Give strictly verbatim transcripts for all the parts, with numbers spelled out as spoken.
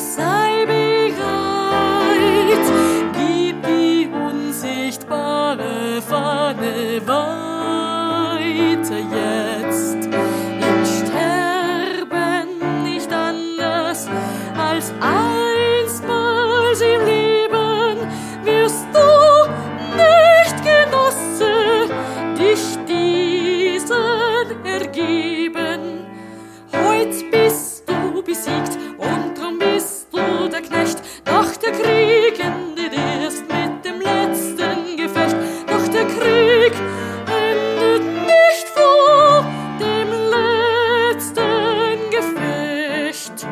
sei bereit, gib die unsichtbare Fahne weiter jetzt. Im Sterben nicht anders als einstmals im Leben wirst du nicht, Genosse, dich diesen ergeben. Heut bist du besiegt und drum bist du der Knecht. Doch der Krieg endet erst mit dem letzten Gefecht. Doch der Krieg endet nicht vor dem letzten Gefecht.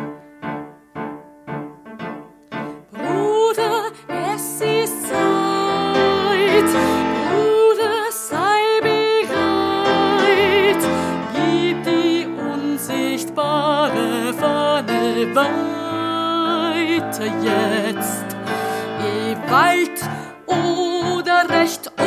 Bruder, es ist Zeit, Bruder, sei bereit, gib die unsichtbare Fahne weiter jetzt. Gewalt oder Recht